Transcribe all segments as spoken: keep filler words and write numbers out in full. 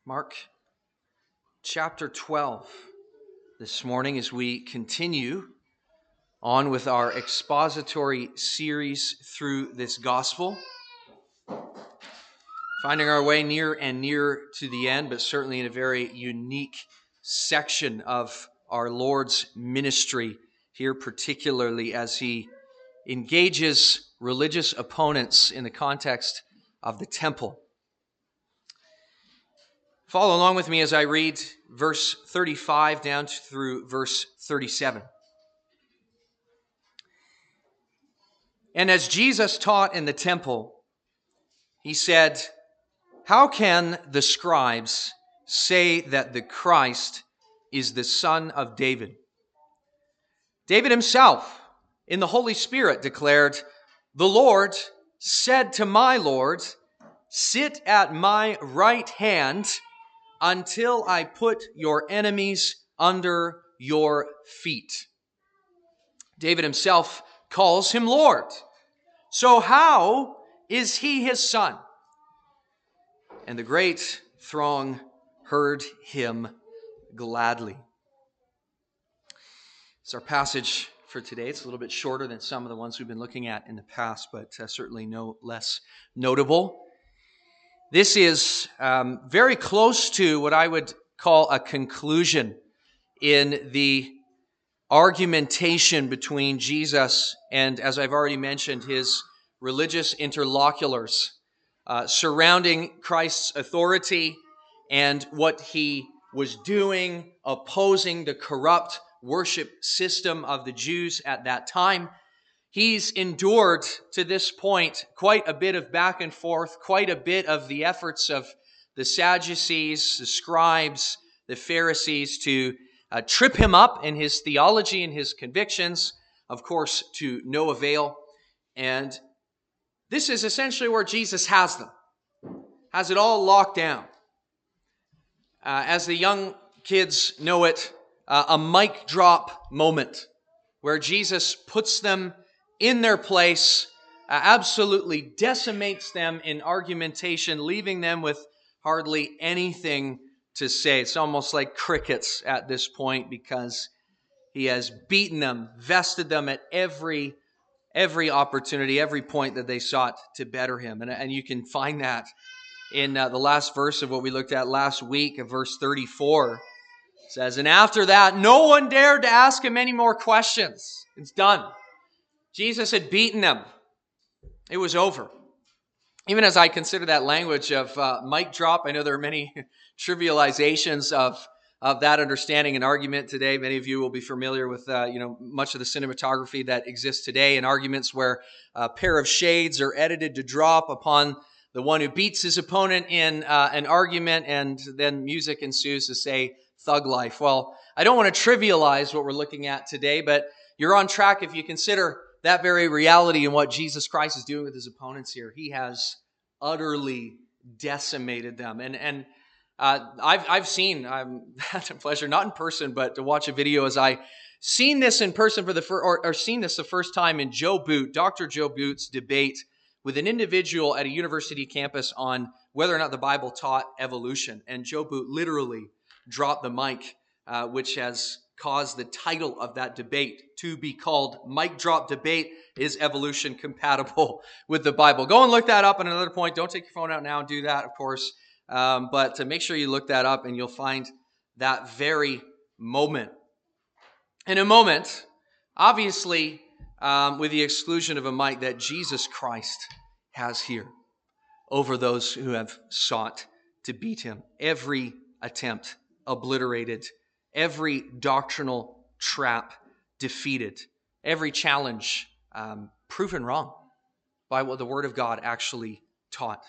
Mark chapter twelve this morning as we continue on with our expository series through this gospel. Finding our way near and near to the end, but certainly in a very unique section of our Lord's ministry here, particularly as he engages religious opponents in the context of the temple. Follow along with me as I read verse thirty-five down through verse thirty-seven. And as Jesus taught in the temple, he said, "How can the scribes say that the Christ is the son of David? David himself, in the Holy Spirit, declared, 'The Lord said to my Lord, sit at my right hand until I put your enemies under your feet.' David himself calls him Lord. So how is he his son?" And the great throng heard him gladly. It's our passage for today. It's a little bit shorter than some of the ones we've been looking at in the past, but uh, certainly no less notable. This is um, very close to what I would call a conclusion in the argumentation between Jesus and, as I've already mentioned, his religious interlocutors uh, surrounding Christ's authority and what he was doing, opposing the corrupt worship system of the Jews at that time. He's endured to this point quite a bit of back and forth, quite a bit of the efforts of the Sadducees, the scribes, the Pharisees to uh, trip him up in his theology and his convictions, of course, to no avail. And this is essentially where Jesus has them, has it all locked down. Uh, as the young kids know it, uh, a mic drop moment where Jesus puts them in their place, uh, absolutely decimates them in argumentation, leaving them with hardly anything to say. It's almost like crickets at this point because he has beaten them, vested them at every every opportunity, every point that they sought to better him. And, and you can find that in uh, the last verse of what we looked at last week, of verse thirty-four. It says, "And after that, no one dared to ask him any more questions." It's done. Jesus had beaten them. It was over. Even as I consider that language of uh, mic drop, I know there are many trivializations of, of that understanding and argument today. Many of you will be familiar with uh, you know much of the cinematography that exists today in arguments where a pair of shades are edited to drop upon the one who beats his opponent in uh, an argument, and then music ensues to say thug life. Well, I don't want to trivialize what we're looking at today, but you're on track if you consider that very reality and what Jesus Christ is doing with his opponents here. He has utterly decimated them. And and uh, I've I've seen, I've had the pleasure, not in person, but to watch a video as I seen this in person for the first, or, or seen this the first time in Joe Boot, Doctor Joe Boot's debate with an individual at a university campus on whether or not the Bible taught evolution. And Joe Boot literally dropped the mic, uh, which has caused the title of that debate to be called Mic Drop Debate, Is Evolution Compatible with the Bible? Go and look that up at another point. Don't take your phone out now and do that, of course. Um, but to make sure you look that up and you'll find that very moment. In a moment, obviously, um, with the exclusion of a mic, that Jesus Christ has here over those who have sought to beat him. Every attempt obliterated. Every doctrinal trap defeated. Every challenge um, proven wrong by what the Word of God actually taught.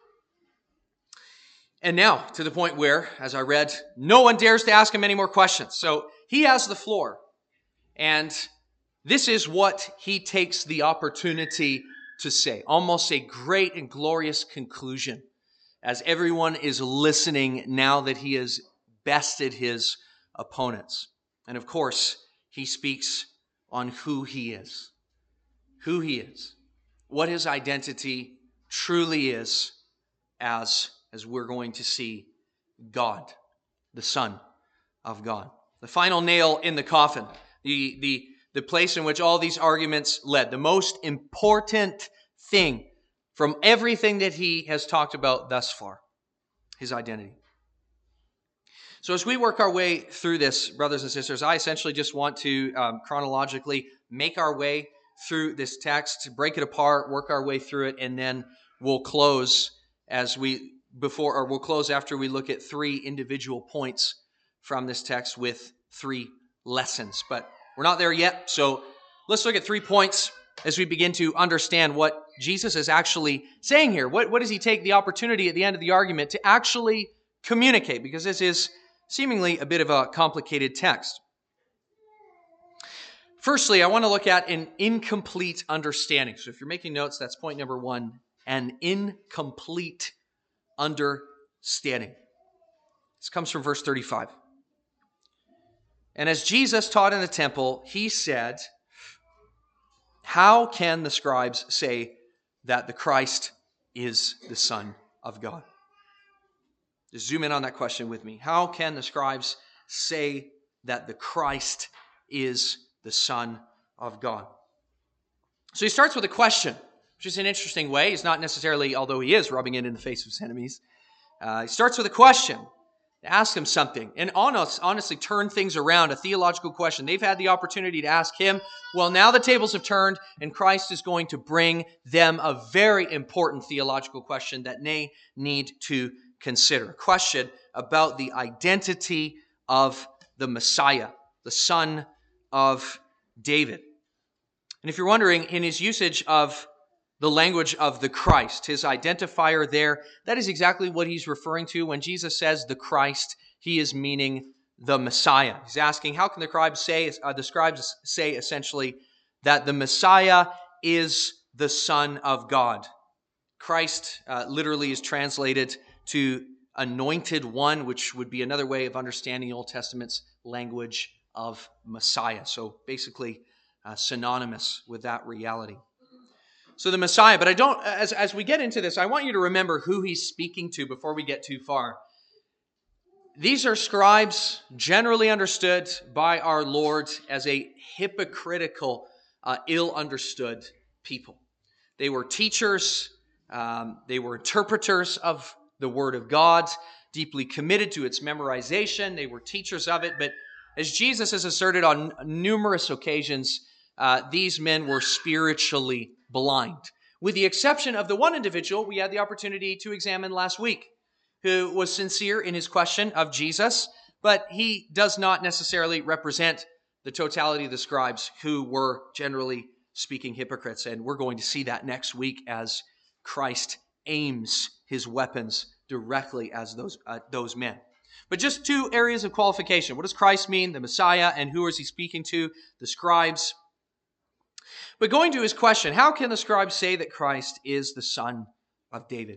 And now, to the point where, as I read, no one dares to ask him any more questions. So he has the floor. And this is what he takes the opportunity to say. Almost a great and glorious conclusion as everyone is listening now that he has bested his opponents. And of course, he speaks on who he is. Who he is. What his identity truly is, as, as we're going to see God, the Son of God. The final nail in the coffin, the, the, the place in which all these arguments led, the most important thing from everything that he has talked about thus far, his identity. So as we work our way through this, brothers and sisters, I essentially just want to um, chronologically make our way through this text, break it apart, work our way through it, and then we'll close as we before, or we'll close after we look at three individual points from this text with three lessons. But we're not there yet, so let's look at three points as we begin to understand what Jesus is actually saying here. What, what does he take the opportunity at the end of the argument to actually communicate? Because this is seemingly a bit of a complicated text. Firstly, I want to look at an incomplete understanding. So if you're making notes, that's point number one, an incomplete understanding. This comes from verse thirty-five. And as Jesus taught in the temple, he said, "How can the scribes say that the Christ is the Son of God?" Just zoom in on that question with me. How can the scribes say that the Christ is the Son of God? So he starts with a question, which is an interesting way. He's not necessarily, although he is rubbing it in the face of his enemies. Uh, he starts with a question. Ask him something and honest, honestly turn things around, a theological question. They've had the opportunity to ask him. Well, now the tables have turned and Christ is going to bring them a very important theological question that they need to consider. A question about the identity of the Messiah, the Son of David. And if you're wondering, in his usage of the language of the Christ, his identifier there, that is exactly what he's referring to when Jesus says the Christ. He is meaning the Messiah. He's asking, how can the scribes say, uh, the scribes say essentially that the Messiah is the Son of God? Christ uh, literally is translated to anointed one, which would be another way of understanding the Old Testament's language of Messiah. So basically uh, synonymous with that reality. So the Messiah, but I don't, as, as we get into this, I want you to remember who he's speaking to before we get too far. These are scribes generally understood by our Lord as a hypocritical, uh, ill-understood people. They were teachers, um, they were interpreters of the Word of God, deeply committed to its memorization. They were teachers of it, but as Jesus has asserted on numerous occasions, uh, these men were spiritually blind. With the exception of the one individual we had the opportunity to examine last week, who was sincere in his question of Jesus, but he does not necessarily represent the totality of the scribes who were generally speaking hypocrites. And we're going to see that next week as Christ aims his weapons directly as those, uh, those men. But just two areas of qualification. What does Christ mean? The Messiah. And who is he speaking to? The scribes. But going to his question, how can the scribes say that Christ is the Son of David?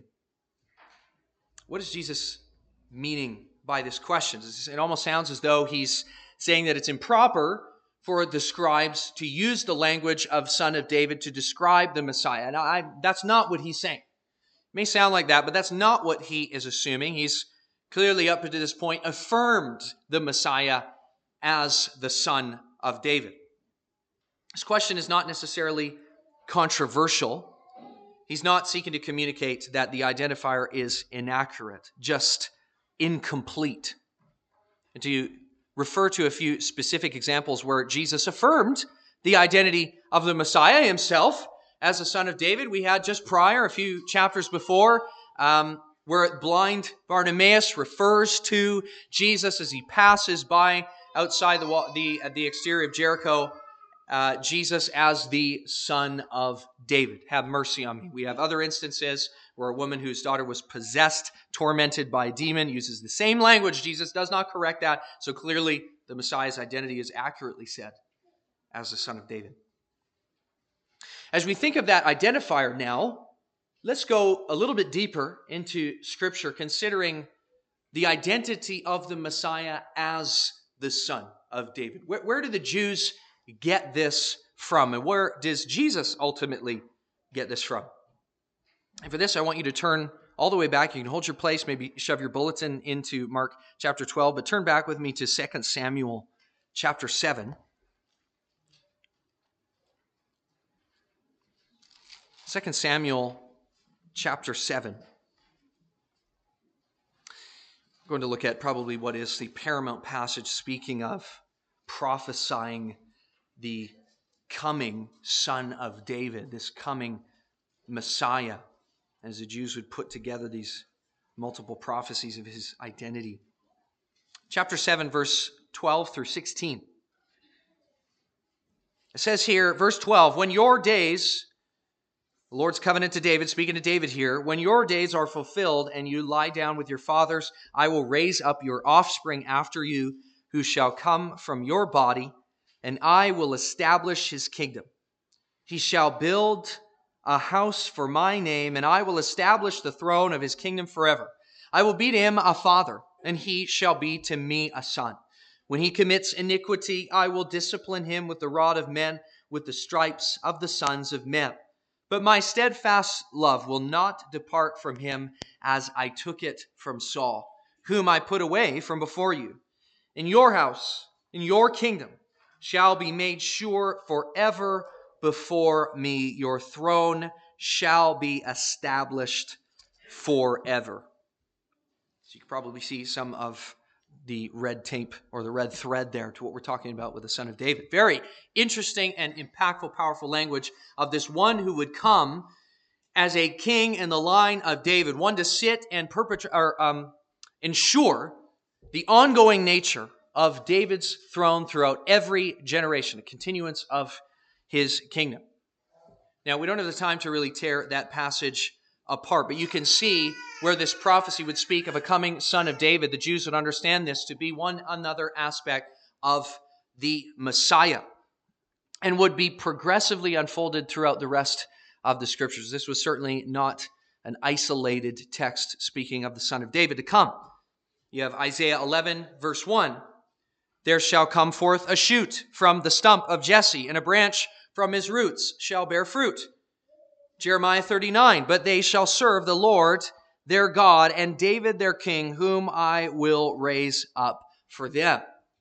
What is Jesus meaning by this question? It almost sounds as though he's saying that it's improper for the scribes to use the language of Son of David to describe the Messiah. Now, I, that's not what he's saying. It may sound like that, but that's not what he is assuming. He's clearly up to this point affirmed the Messiah as the Son of David. This question is not necessarily controversial. He's not seeking to communicate that the identifier is inaccurate, just incomplete. And to refer to a few specific examples where Jesus affirmed the identity of the Messiah himself as the Son of David. We had just prior, a few chapters before, um, where blind Bartimaeus refers to Jesus as he passes by outside the wall, the, the exterior of Jericho, uh, Jesus as the Son of David. Have mercy on me. We have other instances where a woman whose daughter was possessed, tormented by a demon, uses the same language. Jesus does not correct that. So clearly the Messiah's identity is accurately said as the Son of David. As we think of that identifier now, let's go a little bit deeper into Scripture, considering the identity of the Messiah as the Son of David. Where, where do the Jews get this from? And where does Jesus ultimately get this from? And for this, I want you to turn all the way back. You can hold your place, maybe shove your bulletin into Mark chapter twelve, but turn back with me to Second Samuel chapter seven. Second Samuel chapter seven. I'm going to look at probably what is the paramount passage speaking of prophesying the coming Son of David, this coming Messiah, as the Jews would put together these multiple prophecies of his identity. Chapter seven, verse twelve through sixteen. It says here, verse twelve, when your days, the Lord's covenant to David, speaking to David here, when your days are fulfilled and you lie down with your fathers, I will raise up your offspring after you, who shall come from your body, and I will establish his kingdom. He shall build a house for my name, and I will establish the throne of his kingdom forever. I will be to him a father, and he shall be to me a son. When he commits iniquity, I will discipline him with the rod of men, with the stripes of the sons of men. But my steadfast love will not depart from him, as I took it from Saul, whom I put away from before you. In your house, in your kingdom, shall be made sure forever before me. Your throne shall be established forever. So you can probably see some of the red tape or the red thread there to what we're talking about with the Son of David. Very interesting and impactful, powerful language of this one who would come as a king in the line of David, one to sit and perpetrate or um, ensure the ongoing nature of David's throne throughout every generation, a continuance of his kingdom. Now, we don't have the time to really tear that passage apart, but you can see where this prophecy would speak of a coming Son of David. The Jews would understand this to be one another aspect of the Messiah and would be progressively unfolded throughout the rest of the Scriptures. This was certainly not an isolated text speaking of the Son of David to come. You have Isaiah eleven, verse one. There shall come forth a shoot from the stump of Jesse, and a branch from his roots shall bear fruit. Jeremiah thirty-nine, but they shall serve the Lord their God and David their king, whom I will raise up for them.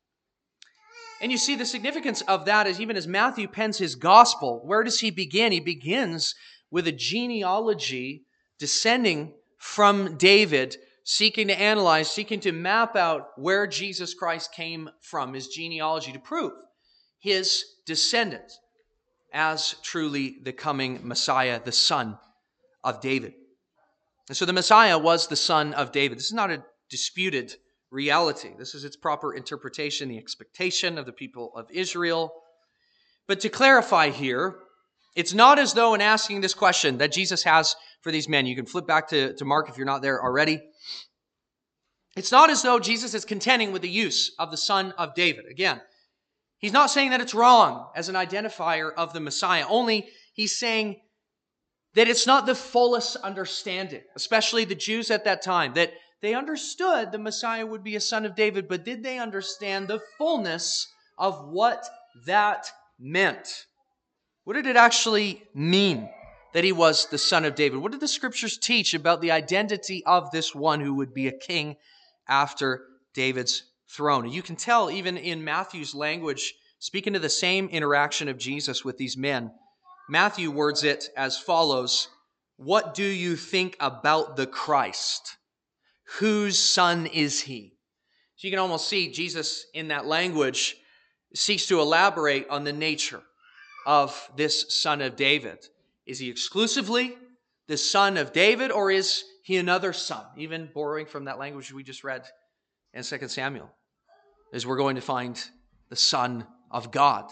And you see the significance of that is even as Matthew pens his gospel, where does he begin? He begins with a genealogy descending from David, seeking to analyze, seeking to map out where Jesus Christ came from, his genealogy, to prove his descendant as truly the coming Messiah, the Son of David. And so the Messiah was the Son of David. This is not a disputed reality. This is its proper interpretation, the expectation of the people of Israel. But to clarify here, it's not as though in asking this question that Jesus has for these men, you can flip back to, to Mark if you're not there already. It's not as though Jesus is contending with the use of the Son of David. Again, he's not saying that it's wrong as an identifier of the Messiah. Only he's saying that it's not the fullest understanding, especially the Jews at that time, that they understood the Messiah would be a son of David, but did they understand the fullness of what that meant? What did it actually mean that he was the son of David? What did the Scriptures teach about the identity of this one who would be a king after David's throne? And you can tell even in Matthew's language, speaking to the same interaction of Jesus with these men, Matthew words it as follows: what do you think about the Christ? Whose son is he? So you can almost see Jesus in that language seeks to elaborate on the nature of this son of David. Is he exclusively the son of David, or is he another son? Even borrowing from that language we just read in Second Samuel, as we're going to find the Son of God.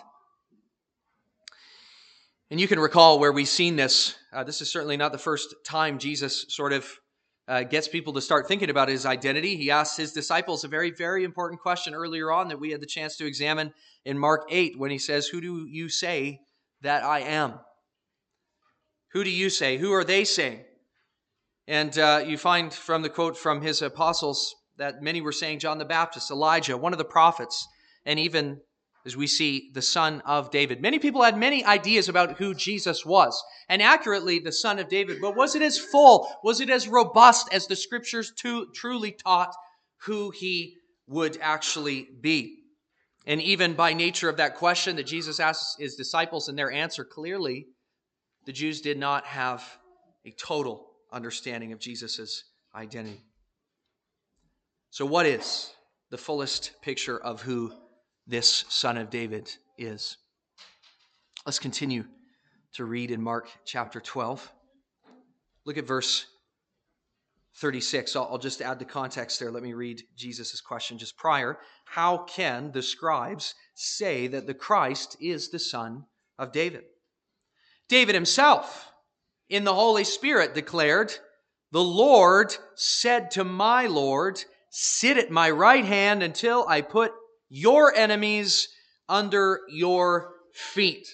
And you can recall where we've seen this. Uh, this is certainly not the first time Jesus sort of uh, gets people to start thinking about his identity. He asks his disciples a very, very important question earlier on that we had the chance to examine in Mark eight, when he says, who do you say that I am? Who do you say? Who are they saying? And uh, you find from the quote from his apostles that many were saying John the Baptist, Elijah, one of the prophets, and even as we see the Son of David. Many people had many ideas about who Jesus was, and accurately the Son of David, but was it as full, was it as robust as the Scriptures too, truly taught who he would actually be? And even by nature of that question that Jesus asked his disciples and their answer clearly, the Jews did not have a total understanding of Jesus' identity. So what is the fullest picture of who this Son of David is? Let's continue to read in Mark chapter twelve. Look at verse thirty-six. I'll, I'll just add the context there. Let me read Jesus' question just prior. How can the scribes say that the Christ is the Son of David? David himself, in the Holy Spirit, declared, "The Lord said to my Lord, sit at my right hand until I put your enemies under your feet."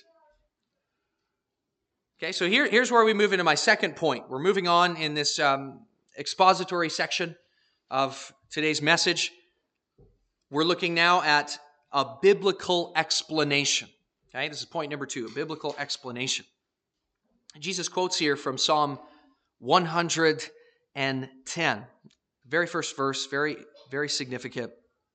Okay, so here, here's where we move into my second point. We're moving on in this um, expository section of today's message. We're looking now at a biblical explanation. Okay, this is point number two, a biblical explanation. Jesus quotes here from Psalm one hundred ten. Very first verse, very, very significant.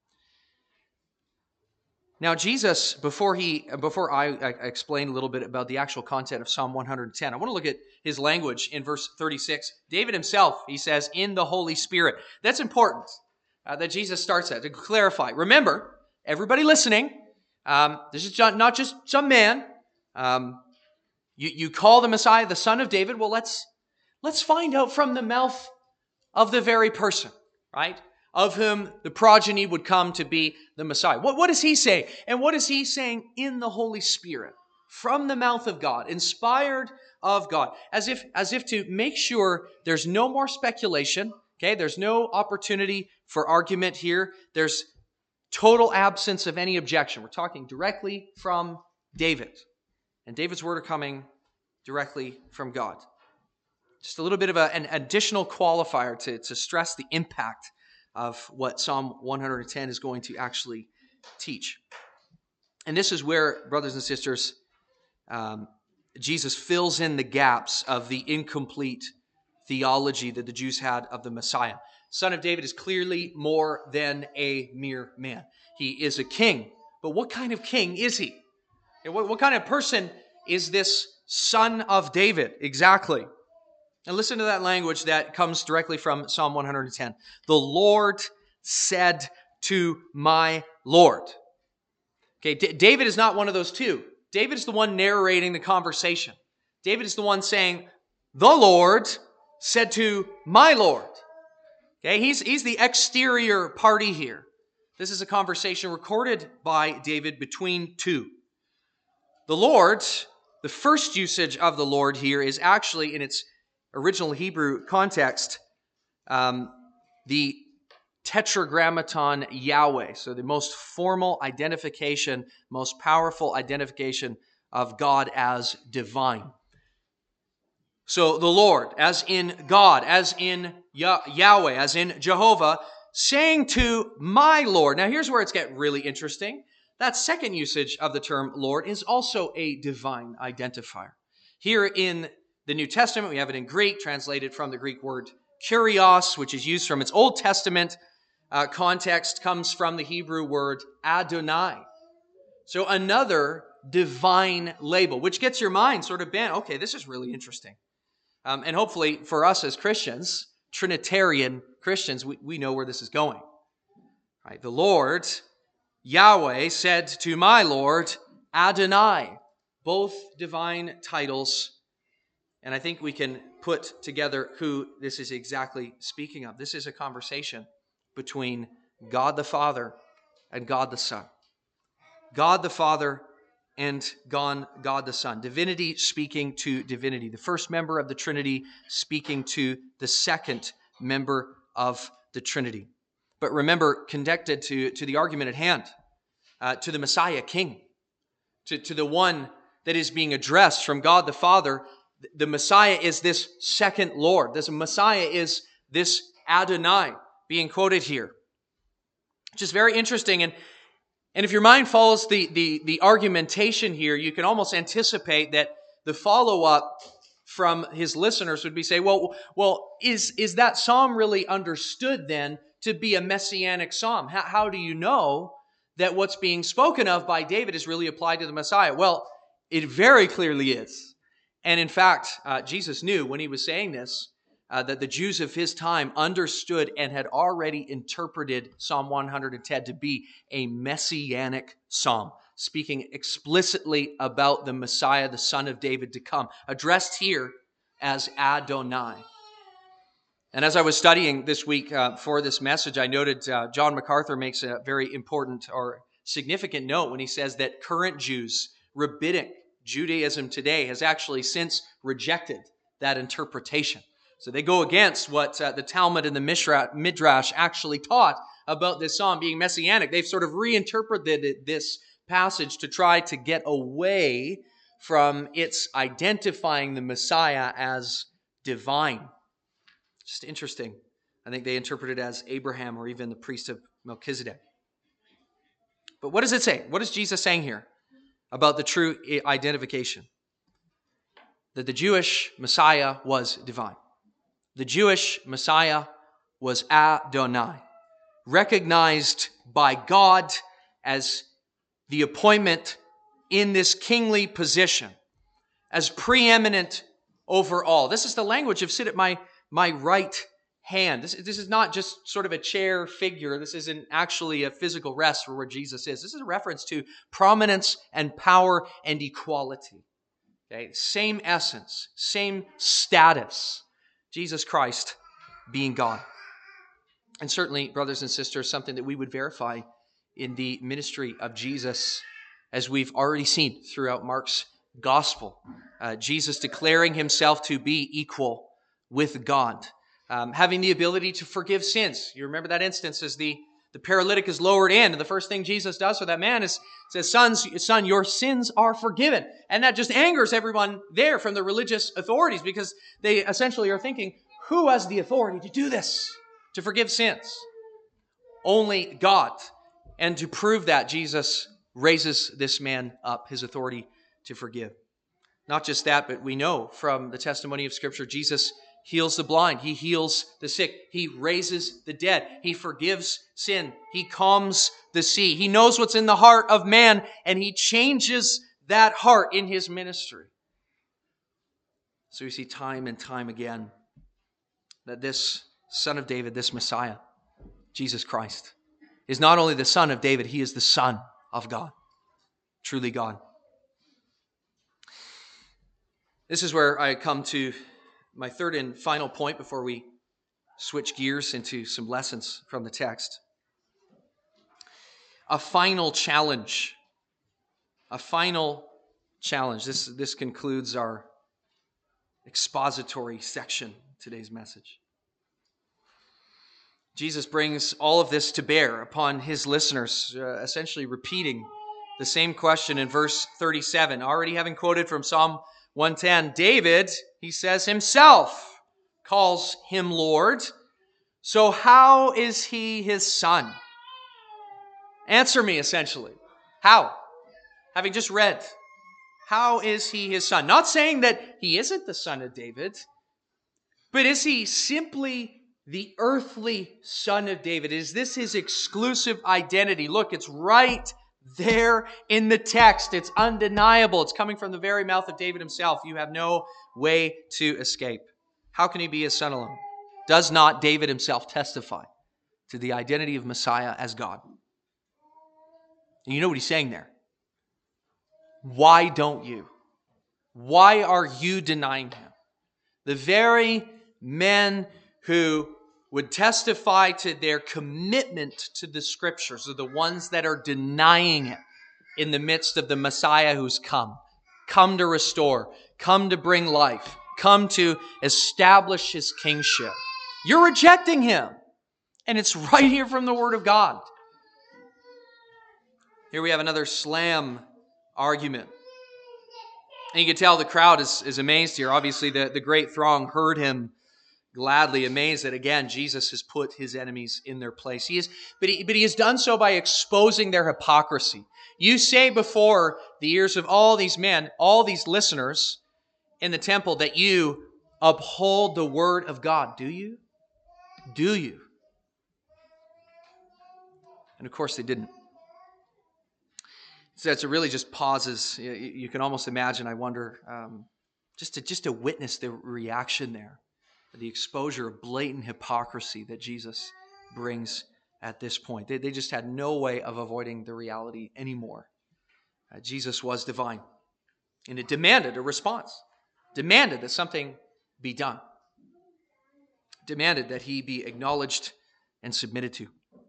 Now, Jesus, before he, before I, I explain a little bit about the actual content of Psalm one hundred ten, I want to look at his language in verse thirty-six. David himself, he says, in the Holy Spirit. That's important uh, that Jesus starts that to clarify. Remember, everybody listening, um, this is not just some man. Um, you, you call the Messiah the Son of David. Well, let's let's find out from the mouth of the very person, right? Of whom the progeny would come to be the Messiah. What, what does he say? And what is he saying in the Holy Spirit? From the mouth of God, inspired of God. As if, as if to make sure there's no more speculation, okay? There's no opportunity for argument here. There's total absence of any objection. We're talking directly from David. And David's word are coming directly from God. Just a little bit of a, an additional qualifier to, to stress the impact of what Psalm one hundred ten is going to actually teach. And this is where, brothers and sisters, um, Jesus fills in the gaps of the incomplete theology that the Jews had of the Messiah. Son of David is clearly more than a mere man. He is a king. But what kind of king is he? And what, what kind of person is this Son of David exactly? And listen to that language that comes directly from Psalm one hundred ten. The Lord said to my Lord. Okay, D- David is not one of those two. David is the one narrating the conversation. David is the one saying, the Lord said to my Lord. Okay, he's, he's the exterior party here. This is a conversation recorded by David between two. The Lord, the first usage of the Lord here is actually in its original Hebrew context, um, the tetragrammaton Yahweh. So the most formal identification, most powerful identification of God as divine. So the Lord, as in God, as in Yah- Yahweh, as in Jehovah, saying to my Lord. Now here's where it's getting really interesting. That second usage of the term Lord is also a divine identifier. Here in the New Testament, we have it in Greek, translated from the Greek word kurios, which is used from its Old Testament uh, context, comes from the Hebrew word Adonai. So another divine label, which gets your mind sort of bent. Okay, this is really interesting. Um, and hopefully for us as Christians, Trinitarian Christians, we, we know where this is going. Right? The Lord, Yahweh, said to my Lord, Adonai, both divine titles. And I think we can put together who this is exactly speaking of. This is a conversation between God the Father and God the Son. God the Father and God, God the Son. Divinity speaking to divinity. The first member of the Trinity speaking to the second member of the Trinity. But remember, connected to, to the argument at hand, uh, to the Messiah King, to, to the one that is being addressed from God the Father. The Messiah is this second Lord. This Messiah is this Adonai being quoted here, which is very interesting. And And if your mind follows the, the, the argumentation here, you can almost anticipate that the follow-up from his listeners would be say, well, well, is, is that psalm really understood then to be a messianic psalm? How, how do you know that what's being spoken of by David is really applied to the Messiah? Well, it very clearly is. And in fact, uh, Jesus knew when he was saying this, uh, that the Jews of his time understood and had already interpreted Psalm one hundred ten to be a messianic psalm, speaking explicitly about the Messiah, the Son of David to come, addressed here as Adonai. And as I was studying this week uh, for this message, I noted uh, John MacArthur makes a very important or significant note when he says that current Jews, rabbinic Judaism today, has actually since rejected that interpretation. So they go against what uh, the Talmud and the Mishra, Midrash actually taught about this psalm being messianic. They've sort of reinterpreted this passage to try to get away from its identifying the Messiah as divine. Just interesting. I think they interpret it as Abraham or even the priest of Melchizedek. But what does it say? What is Jesus saying here about the true identification? That the Jewish Messiah was divine. The Jewish Messiah was Adonai, recognized by God as the appointment in this kingly position, as preeminent over all. This is the language of sit at my, my right hand. This, this is not just sort of a chair figure. This isn't actually a physical rest for where Jesus is. This is a reference to prominence and power and equality. Okay? Same essence, same status. Jesus Christ being God. And certainly, brothers and sisters, something that we would verify in the ministry of Jesus, as we've already seen throughout Mark's gospel. Uh, Jesus declaring himself to be equal with God, um, having the ability to forgive sins. You remember that instance as the, the paralytic is lowered in, and the first thing Jesus does for that man is says, Sons, son, your sins are forgiven. And that just angers everyone there from the religious authorities, because they essentially are thinking, who has the authority to do this, to forgive sins? Only God. And to prove that, Jesus raises this man up, his authority to forgive. Not just that, but we know from the testimony of Scripture, Jesus heals the blind. He heals the sick. He raises the dead. He forgives sin. He calms the sea. He knows what's in the heart of man, and he changes that heart in his ministry. So we see time and time again that this Son of David, this Messiah, Jesus Christ, is not only the Son of David, he is the Son of God, truly God. This is where I come to my third and final point before we switch gears into some lessons from the text. A final challenge. A final challenge. This, this concludes our expository section of today's message. Jesus brings all of this to bear upon his listeners, uh, essentially repeating the same question in verse thirty-seven. Already having quoted from Psalm one ten, David, he says himself, calls him Lord. So how is he his son? Answer me, essentially. How? Having just read, how is he his son? Not saying that he isn't the son of David, but is he simply the earthly son of David? Is this his exclusive identity? Look, it's right there in the text. It's undeniable. It's coming from the very mouth of David himself. You have no way to escape. How can he be his son alone? Does not David himself testify to the identity of Messiah as God? And you know what he's saying there. Why don't you? Why are you denying him? The very men who would testify to their commitment to the Scriptures are the ones that are denying it in the midst of the Messiah who's come. Come to restore. Come to bring life. Come to establish his kingship. You're rejecting him. And it's right here from the Word of God. Here we have another slam argument. And you can tell the crowd is, is amazed here. Obviously, the, the great throng heard him gladly, amazed that again Jesus has put his enemies in their place. He is, but he, but he has done so by exposing their hypocrisy. You say before the ears of all these men, all these listeners in the temple, that you uphold the word of God. Do you? Do you? And of course they didn't. So it really just pauses. You can almost imagine, I wonder, um, just to just to witness the reaction there, the exposure of blatant hypocrisy that Jesus brings at this point. They, they just had no way of avoiding the reality anymore. Uh, Jesus was divine, and it demanded a response, demanded that something be done, demanded that he be acknowledged and submitted to.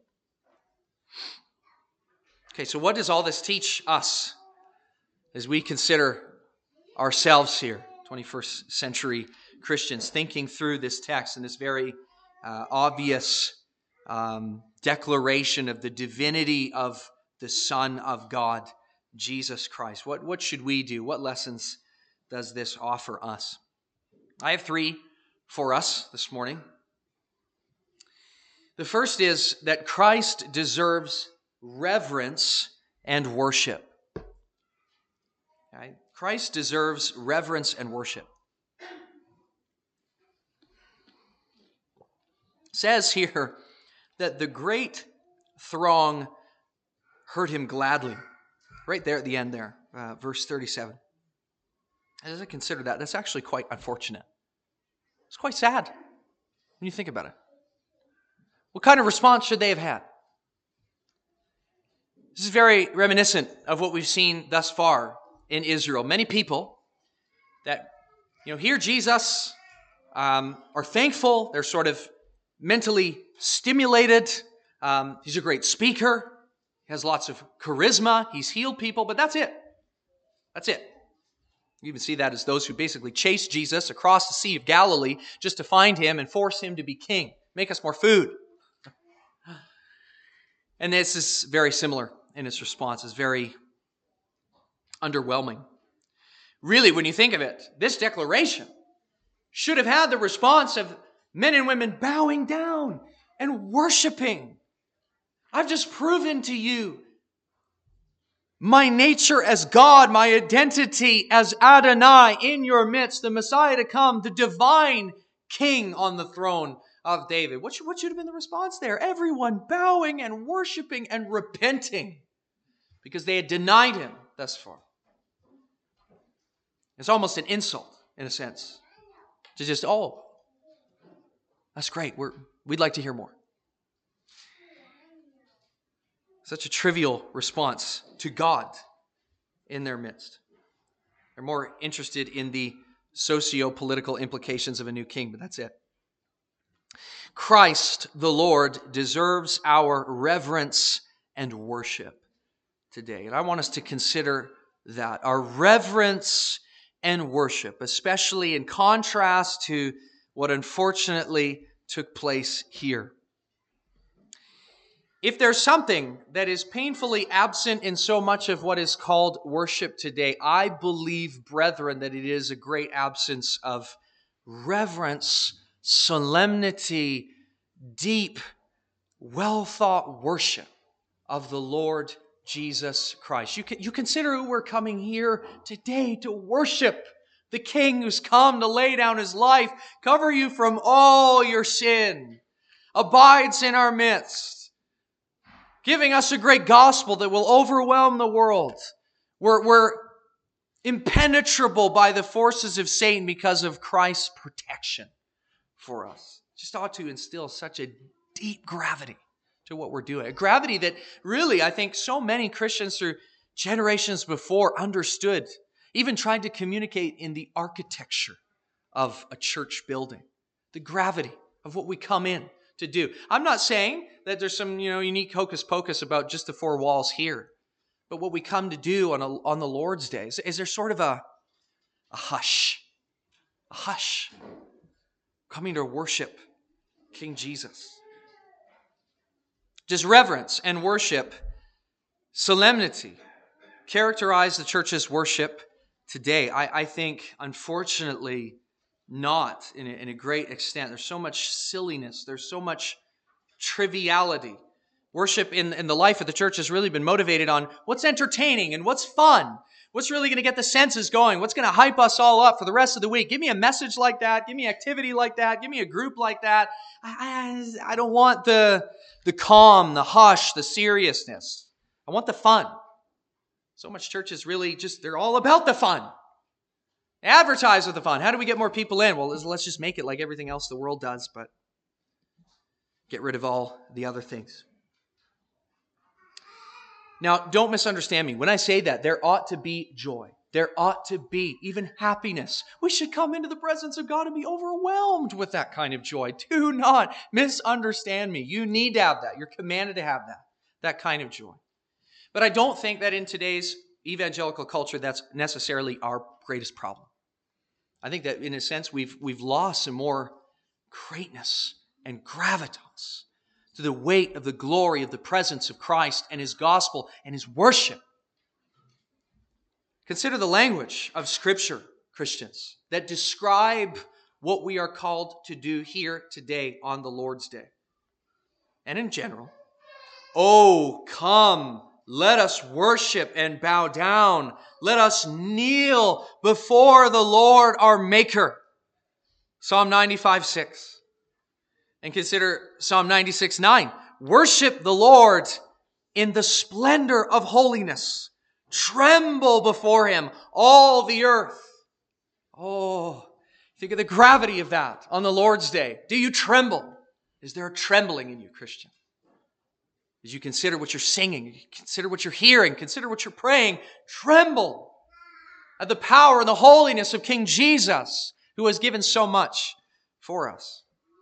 Okay, so what does all this teach us as we consider ourselves here, twenty-first century Christians, thinking through this text and this very uh, obvious um, declaration of the divinity of the Son of God, Jesus Christ? What, what should we do? What lessons does this offer us? I have three for us this morning. The first is that Christ deserves reverence and worship. Okay? Christ deserves reverence and worship. It says here that the great throng heard him gladly. Right there at the end there, uh, verse thirty-seven. As I consider that, that's actually quite unfortunate. It's quite sad when you think about it. What kind of response should they have had? This is very reminiscent of what we've seen thus far in Israel. Many people that, you know, hear Jesus, um, are thankful. They're sort of mentally stimulated. Um, he's a great speaker. He has lots of charisma. He's healed people, but that's it. That's it. You even see that as those who basically chased Jesus across the Sea of Galilee just to find him and force him to be king. Make us more food. And this is very similar in its response. It's very underwhelming. Really, when you think of it, this declaration should have had the response of men and women bowing down and worshiping. I've just proven to you my nature as God, my identity as Adonai in your midst, the Messiah to come, the divine King on the throne of David. What should, what should have been the response there? Everyone bowing and worshiping and repenting because they had denied him thus far. It's almost an insult, in a sense, to just, oh, that's great. We're, we'd like to hear more. Such a trivial response to God in their midst. They're more interested in the socio-political implications of a new king, but that's it. Christ, the Lord, deserves our reverence and worship today. And I want us to consider that. Our reverence and worship, especially in contrast to what unfortunately took place here. If there's something that is painfully absent in so much of what is called worship today, I believe, brethren, that it is a great absence of reverence, solemnity, deep, well-thought worship of the Lord Jesus Christ. You can, you consider who we're coming here today to worship, the King who's come to lay down his life, cover you from all your sin, abides in our midst, giving us a great gospel that will overwhelm the world. We're, we're impenetrable by the forces of Satan because of Christ's protection for us. Just ought to instill such a deep gravity to what we're doing. A gravity that really, I think, so many Christians through generations before understood, even tried to communicate in the architecture of a church building. The gravity of what we come in to do. I'm not saying that there's some, you know, unique hocus pocus about just the four walls here. But what we come to do on, a, on the Lord's Day is, is there sort of a, a hush. A hush. Coming to worship King Jesus. Does reverence and worship, solemnity, characterize the church's worship today? I, I think, unfortunately, not in a, in a great extent. There's so much silliness. There's so much triviality. Worship in, in the life of the church has really been motivated on what's entertaining and what's fun. What's really going to get the senses going? What's going to hype us all up for the rest of the week? Give me a message like that. Give me activity like that. Give me a group like that. I, I, I don't want the, the calm, the hush, the seriousness. I want the fun. So much churches really just, they're all about the fun. Advertise with the fun. How do we get more people in? Well, let's just make it like everything else the world does, but get rid of all the other things. Now, don't misunderstand me. When I say that, there ought to be joy. There ought to be even happiness. We should come into the presence of God and be overwhelmed with that kind of joy. Do not misunderstand me. You need to have that. You're commanded to have that, that kind of joy. But I don't think that in today's evangelical culture, that's necessarily our greatest problem. I think that in a sense, we've, we've lost some more greatness and gravitas to the weight of the glory of the presence of Christ and His gospel and His worship. Consider the language of Scripture, Christians, that describe what we are called to do here today on the Lord's Day. And in general, oh, come, let us worship and bow down. Let us kneel before the Lord our Maker. Psalm ninety-five six. And consider Psalm ninety-six nine. Worship the Lord in the splendor of holiness. Tremble before Him, all the earth. Oh, think of the gravity of that on the Lord's Day. Do you tremble? Is there a trembling in you, Christian? As you consider what you're singing, you consider what you're hearing, consider what you're praying, tremble at the power and the holiness of King Jesus, who has given so much for us.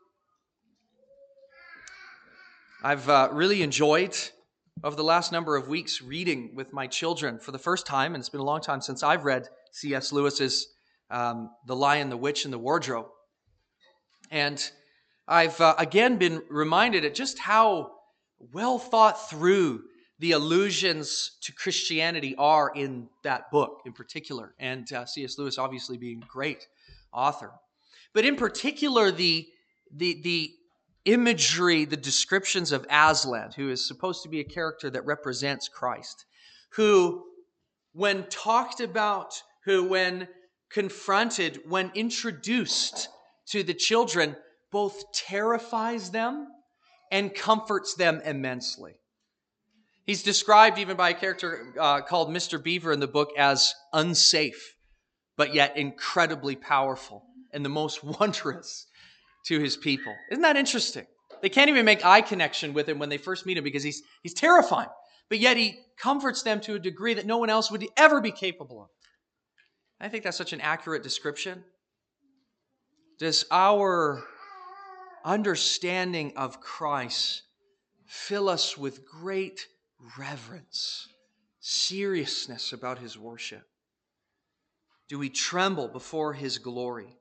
I've uh, really enjoyed, over the last number of weeks, reading with my children for the first time, and it's been a long time since I've read C S Lewis's um, The Lion, the Witch, and the Wardrobe. And I've uh, again been reminded of just how well thought through the allusions to Christianity are in that book in particular, and uh, C S Lewis obviously being a great author. But in particular, the the the imagery, the descriptions of Aslan, who is supposed to be a character that represents Christ, who, when talked about, who, when confronted, when introduced to the children, both terrifies them and comforts them immensely. He's described even by a character uh, called Mister Beaver in the book as unsafe, but yet incredibly powerful and the most wondrous to his people. Isn't that interesting? They can't even make eye connection with him when they first meet him because he's, he's terrifying. But yet he comforts them to a degree that no one else would ever be capable of. I think that's such an accurate description. Does our understanding of Christ fill us with great reverence, seriousness about His worship? Do we tremble before His glory?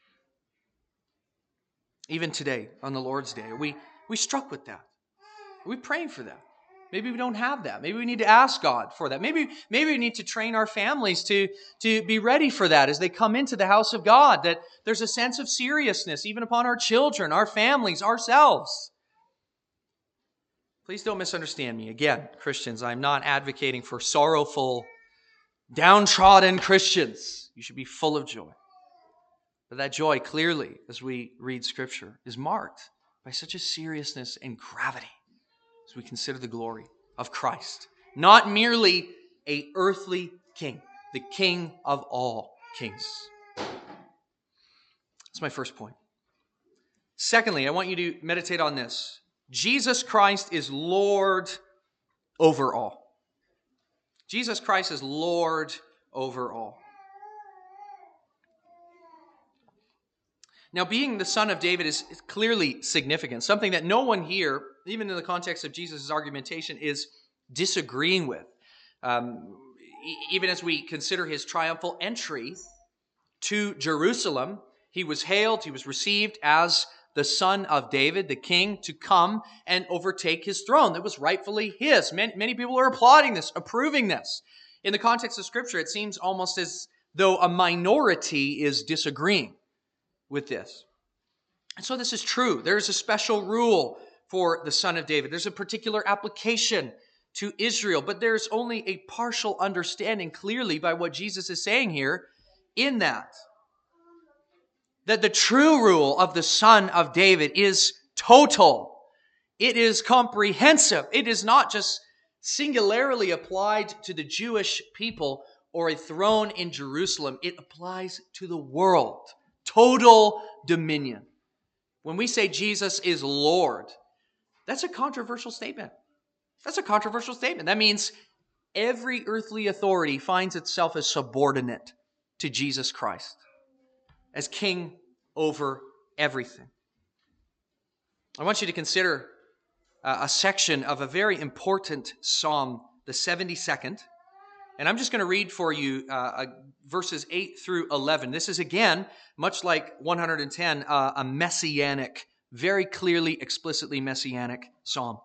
Even today, on the Lord's Day, are we, are we struck with that? Are we praying for that? Maybe we don't have that. Maybe we need to ask God for that. Maybe, maybe we need to train our families to, to be ready for that as they come into the house of God, that there's a sense of seriousness even upon our children, our families, ourselves. Please don't misunderstand me. Again, Christians, I'm not advocating for sorrowful, downtrodden Christians. You should be full of joy. But that joy, clearly, as we read Scripture, is marked by such a seriousness and gravity as we consider the glory of Christ. Not merely an earthly king, the King of all kings. That's my first point. Secondly, I want you to meditate on this. Jesus Christ is Lord over all. Jesus Christ is Lord over all. Now, being the son of David is clearly significant, something that no one here, even in the context of Jesus' argumentation, is disagreeing with. Um, even as we consider his triumphal entry to Jerusalem, he was hailed, he was received as the son of David, the king, to come and overtake his throne that was rightfully his. Many, many people are applauding this, approving this. In the context of Scripture, it seems almost as though a minority is disagreeing. with this. And so this is true. There's a special rule for the Son of David. There's a particular application to Israel, but there's only a partial understanding clearly by what Jesus is saying here in that. That the true rule of the Son of David is total. It is comprehensive. It is not just singularly applied to the Jewish people or a throne in Jerusalem. It applies to the world. Total dominion. When we say Jesus is Lord, that's a controversial statement. That's a controversial statement. That means every earthly authority finds itself as subordinate to Jesus Christ, as king over everything. I want you to consider uh, a section of a very important psalm, the seventy-second. And I'm just going to read for you uh, uh, verses eight through eleven. This is, again, much like one hundred ten, uh, a messianic, very clearly, explicitly messianic psalm.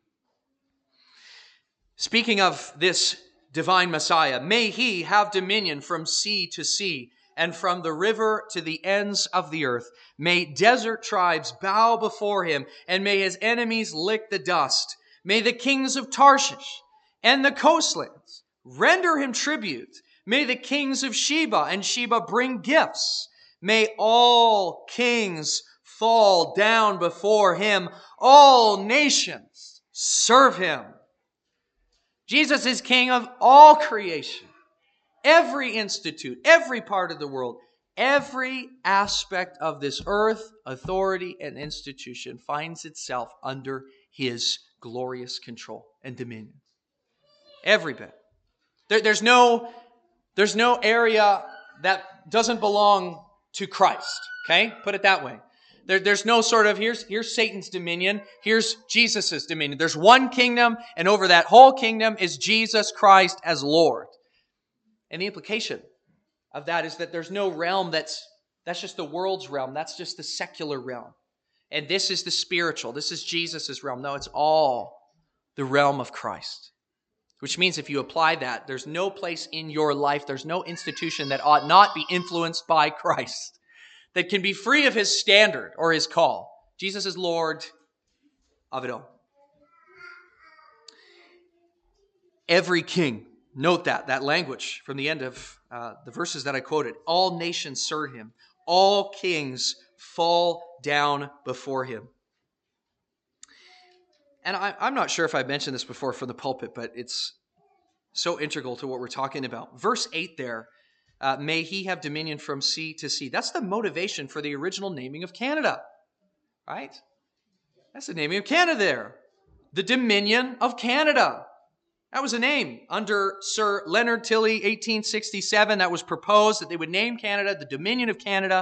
Speaking of this divine Messiah, may he have dominion from sea to sea and from the river to the ends of the earth. May desert tribes bow before him, and may his enemies lick the dust. May the kings of Tarshish and the coastlands render him tribute. May the kings of Sheba and Sheba bring gifts. May all kings fall down before him. All nations serve him. Jesus is king of all creation. Every institute, every part of the world, every aspect of this earth, authority, and institution finds itself under his glorious control and dominion. Every bit. There, there's no, there's no area that doesn't belong to Christ. Okay? Put it that way. There, there's no sort of, here's, here's Satan's dominion, here's Jesus' dominion. There's one kingdom, and over that whole kingdom is Jesus Christ as Lord. And the implication of that is that there's no realm that's, that's just the world's realm. That's just the secular realm. And this is the spiritual. This is Jesus' realm. No, it's all the realm of Christ. Which means if you apply that, there's no place in your life, there's no institution that ought not be influenced by Christ, that can be free of his standard or his call. Jesus is Lord of it all. Every king, note that, that language from the end of uh, the verses that I quoted. All nations serve him. All kings fall down before him. And I, I'm not sure if I mentioned this before from the pulpit, but it's so integral to what we're talking about. Verse eight there, uh, may he have dominion from sea to sea. That's the motivation for the original naming of Canada, right? That's the naming of Canada there. The Dominion of Canada. That was a name under Sir Leonard Tilley, eighteen sixty-seven. That was proposed that they would name Canada the Dominion of Canada,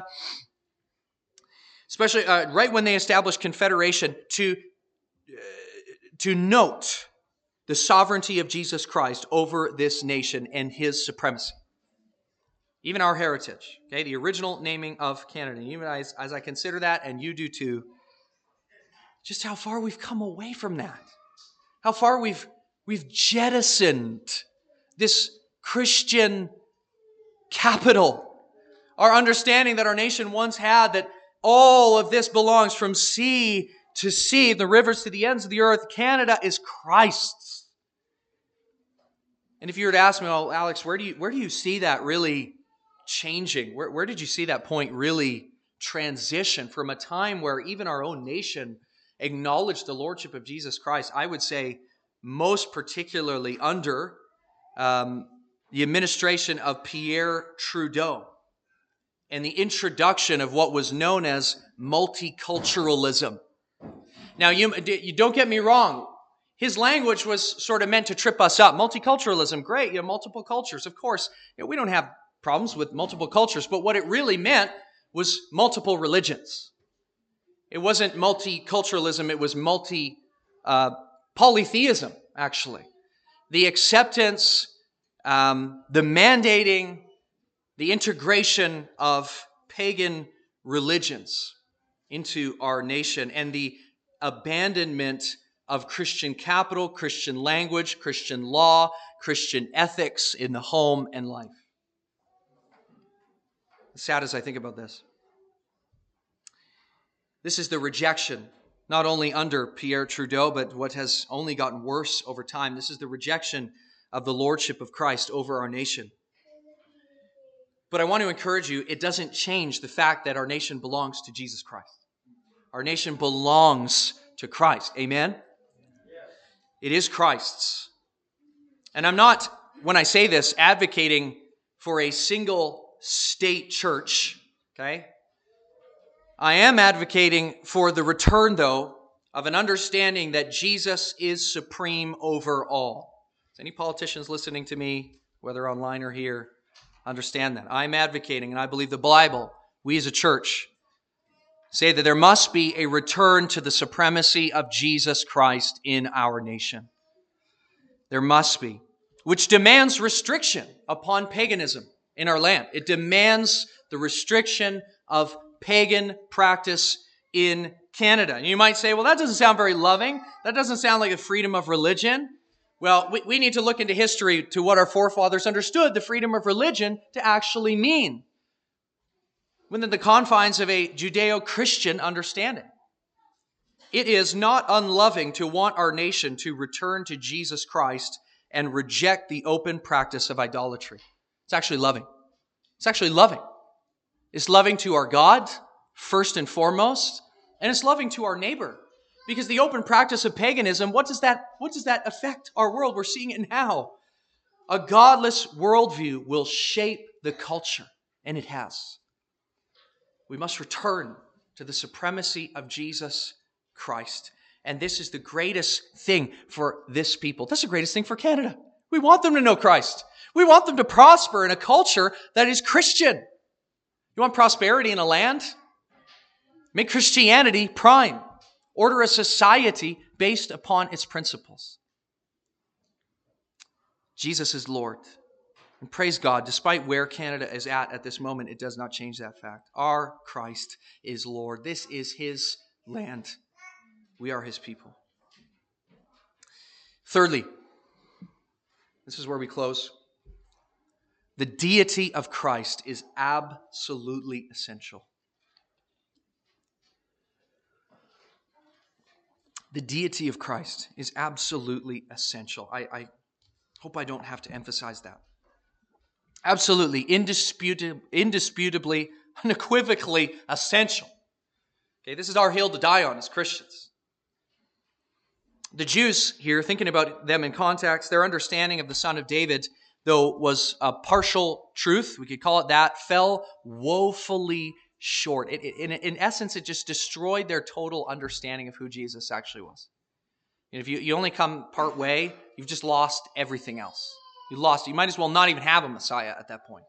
especially uh, right when they established Confederation, to uh, to note the sovereignty of Jesus Christ over this nation and his supremacy. Even our heritage, okay, the original naming of Canada. And even as, as I consider that, and you do too, just how far we've come away from that. How far we've we've jettisoned this Christian capital. Our understanding that our nation once had, that all of this belongs from sea to sea, the rivers to the ends of the earth. Canada is Christ's. And if you were to ask me, well, Alex, where do you where do you see that really changing? Where, where did you see that point really transition from a time where even our own nation acknowledged the lordship of Jesus Christ? I would say most particularly under um, the administration of Pierre Trudeau and the introduction of what was known as multiculturalism. Now, you, you don't get me wrong. His language was sort of meant to trip us up. Multiculturalism, great, you know, multiple cultures. Of course, you know, we don't have problems with multiple cultures, but what it really meant was multiple religions. It wasn't multiculturalism, it was multi, uh, polytheism, actually. The acceptance, um, the mandating, the integration of pagan religions into our nation, and the abandonment of Christian capital, Christian language, Christian law, Christian ethics in the home and life. As sad as I think about this. This is the rejection, not only under Pierre Trudeau, but what has only gotten worse over time. This is the rejection of the lordship of Christ over our nation. But I want to encourage you, it doesn't change the fact that our nation belongs to Jesus Christ. Our nation belongs to Christ. Amen? It is Christ's. And I'm not, when I say this, advocating for a single state church, okay? I am advocating for the return, though, of an understanding that Jesus is supreme over all. Is any politicians listening to me, whether online or here, understand that? I'm advocating, and I believe the Bible, we as a church, say that there must be a return to the supremacy of Jesus Christ in our nation. There must be, which demands restriction upon paganism in our land. It demands the restriction of pagan practice in Canada. And you might say, well, that doesn't sound very loving. That doesn't sound like a freedom of religion. Well, we, we need to look into history to what our forefathers understood the freedom of religion to actually mean within the confines of a Judeo-Christian understanding. It is not unloving to want our nation to return to Jesus Christ and reject the open practice of idolatry. It's actually loving. It's actually loving. It's loving to our God, first and foremost, and it's loving to our neighbor. Because the open practice of paganism, what does that, what does that affect our world? We're seeing it now. A godless worldview will shape the culture, and it has. We must return to the supremacy of Jesus Christ. And this is the greatest thing for this people. This is the greatest thing for Canada. We want them to know Christ. We want them to prosper in a culture that is Christian. You want prosperity in a land? Make Christianity prime. Order a society based upon its principles. Jesus is Lord. And praise God, despite where Canada is at at this moment, it does not change that fact. Our Christ is Lord. This is His land. We are His people. Thirdly, this is where we close. The deity of Christ is absolutely essential. The deity of Christ is absolutely essential. I, I hope I don't have to emphasize that. Absolutely, indisputably, indisputably, unequivocally essential. Okay, this is our hill to die on as Christians. The Jews here, thinking about them in context, their understanding of the Son of David, though was a partial truth, we could call it that, fell woefully short. It, it, in, in essence, it just destroyed their total understanding of who Jesus actually was. And if you, you only come part way, you've just lost everything else. You lost. You might as well not even have a Messiah at that point.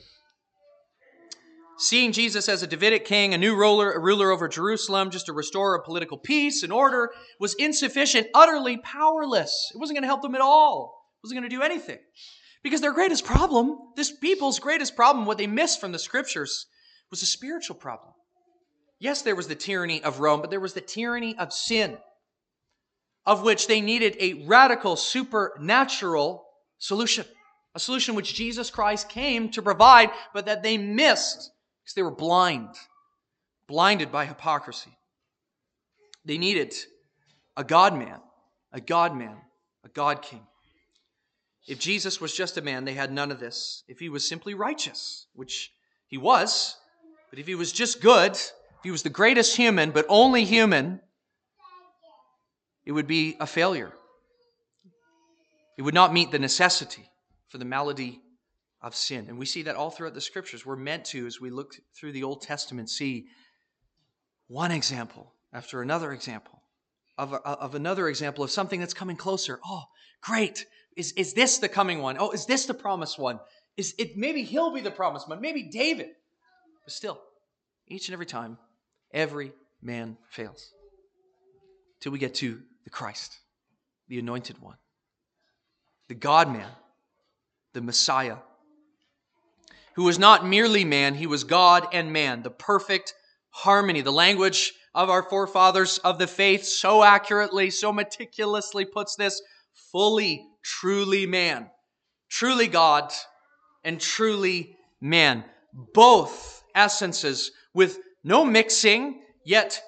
Seeing Jesus as a Davidic king, a new ruler, a ruler over Jerusalem, just to restore a political peace and order, was insufficient, utterly powerless. It wasn't going to help them at all. It wasn't going to do anything. Because their greatest problem, this people's greatest problem, what they missed from the scriptures, was a spiritual problem. Yes, there was the tyranny of Rome, but there was the tyranny of sin, of which they needed a radical, supernatural solution. A solution which Jesus Christ came to provide, but that they missed because they were blind, blinded by hypocrisy. They needed a God-man, a God-man, a God-king. If Jesus was just a man, they had none of this. If he was simply righteous, which he was, but if he was just good, if he was the greatest human, but only human, it would be a failure. It would not meet the necessity for the malady of sin. And we see that all throughout the scriptures. We're meant to, as we look through the Old Testament, see one example after another example of, a, of another example of something that's coming closer. Oh, great. Is, is this the coming one? Oh, is this the promised one? Is it, maybe he'll be the promised one. Maybe David. But still, each and every time, every man fails. Till we get to the Christ, the anointed one, the God-man, the Messiah, who was not merely man, he was God and man, the perfect harmony. The language of our forefathers of the faith so accurately, so meticulously puts this: fully, truly man, truly God, and truly man. Both essences with no mixing, yet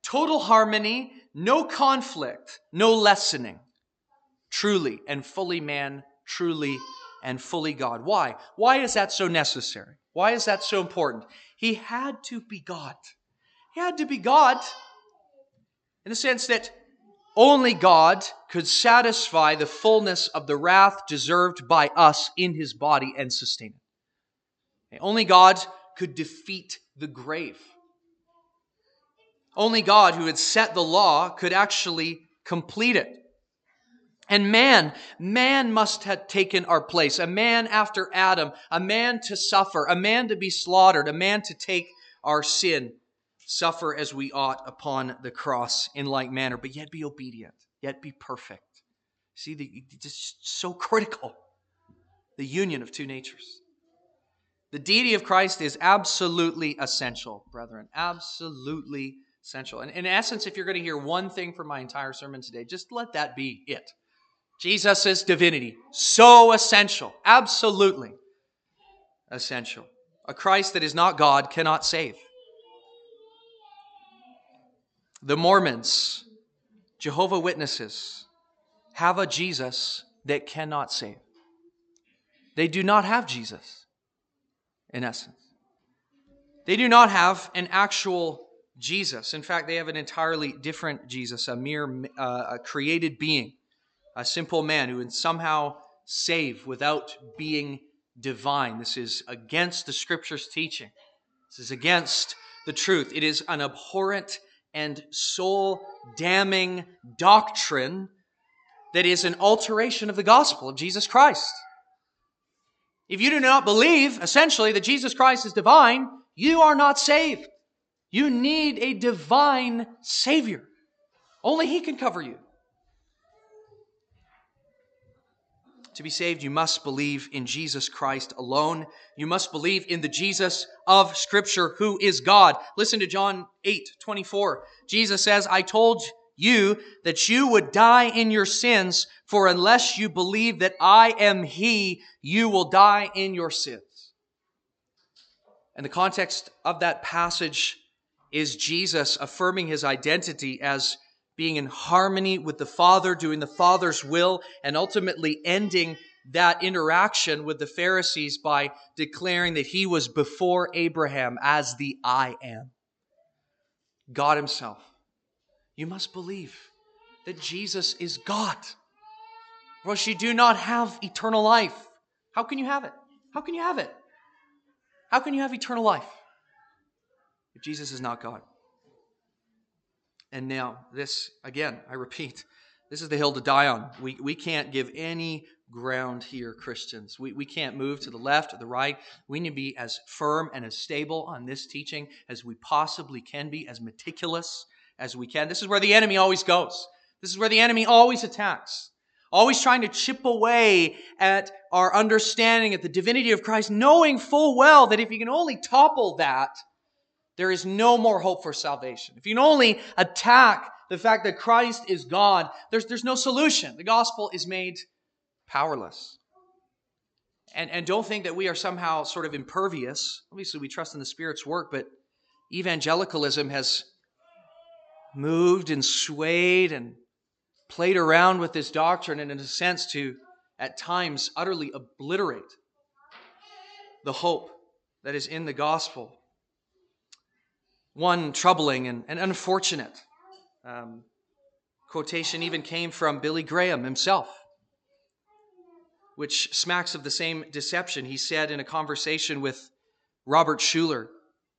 total harmony, no conflict, no lessening. Truly and fully man, truly and fully God. Why? Why is that so necessary? Why is that so important? He had to be God. He had to be God in the sense that only God could satisfy the fullness of the wrath deserved by us in His body and sustain it. Only God could defeat the grave. Only God, who had set the law, could actually complete it. And man, man must have taken our place. A man after Adam, a man to suffer, a man to be slaughtered, a man to take our sin, suffer as we ought upon the cross in like manner, but yet be obedient, yet be perfect. See, the, it's so critical, the union of two natures. The deity of Christ is absolutely essential, brethren, absolutely essential. And in essence, if you're going to hear one thing from my entire sermon today, just let that be it. Jesus' divinity, so essential, absolutely essential. A Christ that is not God cannot save. The Mormons, Jehovah's Witnesses, have a Jesus that cannot save. They do not have Jesus, in essence. They do not have an actual Jesus. In fact, they have an entirely different Jesus, a mere uh, a created being. A simple man who would somehow save without being divine. This is against the Scripture's teaching. This is against the truth. It is an abhorrent and soul-damning doctrine that is an alteration of the gospel of Jesus Christ. If you do not believe, essentially, that Jesus Christ is divine, you are not saved. You need a divine Savior. Only He can cover you. To be saved, you must believe in Jesus Christ alone. You must believe in the Jesus of Scripture who is God. Listen to John eight twenty-four. Jesus says, I told you that you would die in your sins, for unless you believe that I am He, you will die in your sins. And the context of that passage is Jesus affirming His identity as being in harmony with the Father, doing the Father's will, and ultimately ending that interaction with the Pharisees by declaring that He was before Abraham as the I am. God Himself. You must believe that Jesus is God, or else you do not have eternal life. How can you have it? How can you have it? How can you have eternal life if Jesus is not God? And now, this, again, I repeat, this is the hill to die on. We, we can't give any ground here, Christians. We, we can't move to the left or the right. We need to be as firm and as stable on this teaching as we possibly can be, as meticulous as we can. This is where the enemy always goes. This is where the enemy always attacks. Always trying to chip away at our understanding of the divinity of Christ, knowing full well that if you can only topple that, there is no more hope for salvation. If you can only attack the fact that Christ is God, there's, there's no solution. The gospel is made powerless. And, and don't think that we are somehow sort of impervious. Obviously, we trust in the Spirit's work, but evangelicalism has moved and swayed and played around with this doctrine, and in a sense to, at times, utterly obliterate the hope that is in the gospel. One troubling and, and unfortunate um, quotation even came from Billy Graham himself, which smacks of the same deception. He said in a conversation with Robert Schuller,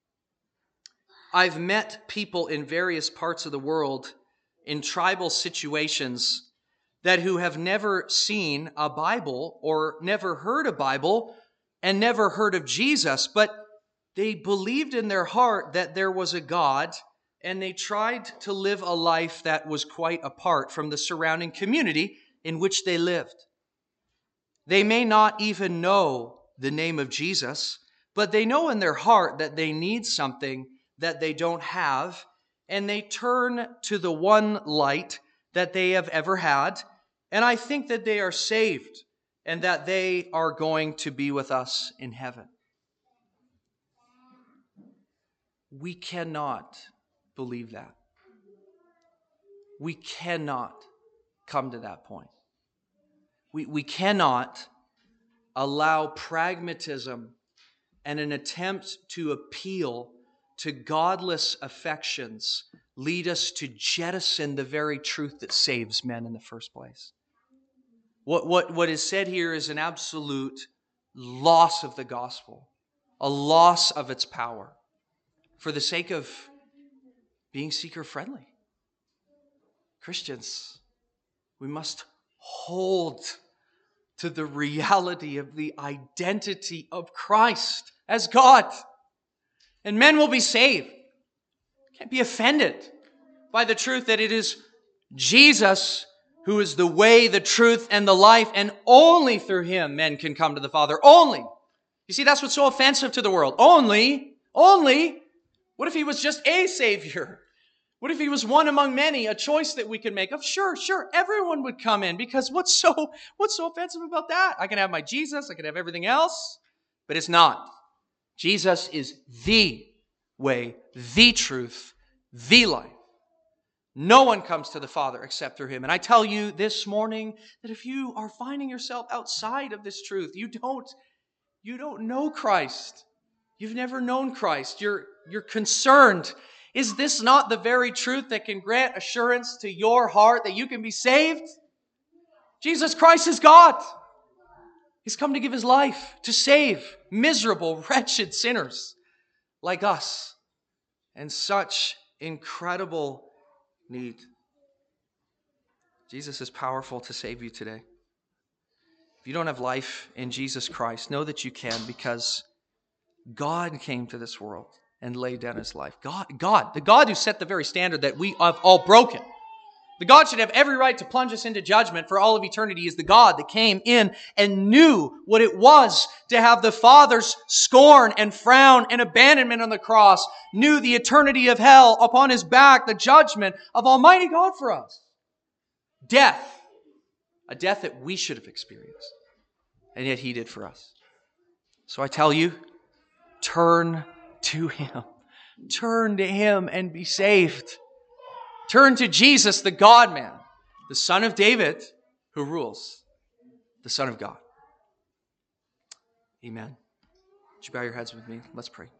I've met people in various parts of the world in tribal situations that who have never seen a Bible or never heard a Bible and never heard of Jesus, but they believed in their heart that there was a God, and they tried to live a life that was quite apart from the surrounding community in which they lived. They may not even know the name of Jesus, but they know in their heart that they need something that they don't have, and they turn to the one light that they have ever had, and I think that they are saved and that they are going to be with us in heaven. We cannot believe that. we cannot come to that point. We, we cannot allow pragmatism and an attempt to appeal to godless affections lead us to jettison the very truth that saves men in the first place. What, what, what is said here is an absolute loss of the gospel, a loss of its power for the sake of being seeker-friendly. Christians, we must hold to the reality of the identity of Christ as God. And men will be saved. Can't be offended by the truth that it is Jesus who is the way, the truth, and the life, and only through Him men can come to the Father. Only. You see, that's what's so offensive to the world. Only, only. What if He was just a Savior? What if He was one among many, a choice that we could make of? Sure, sure, everyone would come in, because what's so, what's so offensive about that? I can have my Jesus, I can have everything else, but it's not. Jesus is the way, the truth, the life. No one comes to the Father except through Him. And I tell you this morning that if you are finding yourself outside of this truth, you don't, you don't know Christ. You've never known Christ. You're, you're concerned. Is this not the very truth that can grant assurance to your heart that you can be saved? Jesus Christ is God. He's come to give His life to save miserable, wretched sinners like us, and such incredible need. Jesus is powerful to save you today. If you don't have life in Jesus Christ, know that you can, because God came to this world and laid down His life. God, God, the God who set the very standard that we have all broken. The God should have every right to plunge us into judgment for all of eternity is the God that came in and knew what it was to have the Father's scorn and frown and abandonment on the cross, knew the eternity of hell upon His back, the judgment of Almighty God for us. Death, a death that we should have experienced, and yet He did for us. So I tell you, turn to Him. Turn to Him and be saved. Turn to Jesus, the God-man, the Son of David, who rules, the Son of God. Amen. Would you bow your heads with me? Let's pray.